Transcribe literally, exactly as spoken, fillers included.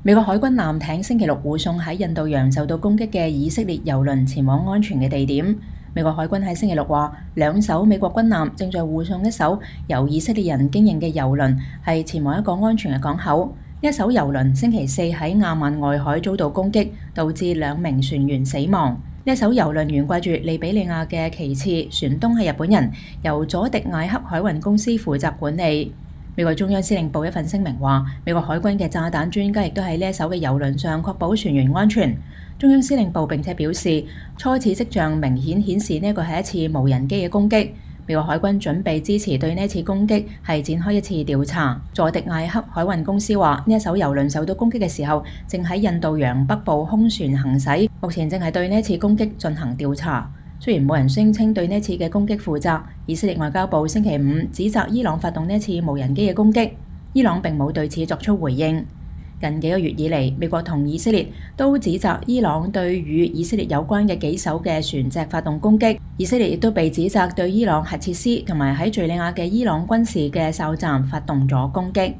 美國海軍艦艇星期六護送喺印度洋受到攻擊嘅以色列郵輪前往安全嘅地點。美國海軍喺星期六話，兩艘美國軍艦正在護送一艘由以色列人經營嘅郵輪，係前往一個安全嘅港口。呢一艘郵輪星期四喺亞曼外海遭到攻擊，導致兩名船員死亡。呢一艘郵輪懸掛住利比里亞嘅旗幟，船東係日本人，由佐迪艾克海運公司負責管理。美國中央司令部一份聲明話，美國海軍嘅炸彈專家亦都喺呢一艘嘅郵輪上確保船員安全。中央司令部並且表示，初始跡象明顯顯示呢個係一次無人機嘅攻擊。美國海軍準備支持對呢次攻擊係展開一次調查。佐迪艾克海運公司話，呢一艘郵輪受到攻擊嘅時候，正喺印度洋北部空船行駛，目前正係對呢次攻擊進行調查。雖然冇人聲稱對呢次嘅攻擊負責，以色列外交部星期五指責伊朗發動呢次無人機嘅攻擊，伊朗並冇對此作出回應。近幾個月以嚟，美國同以色列都指責伊朗對與以色列有關嘅幾艘嘅船隻發動攻擊，以色列亦都被指責對伊朗核設施同埋喺敘利亞嘅伊朗軍事嘅哨站發動咗攻擊。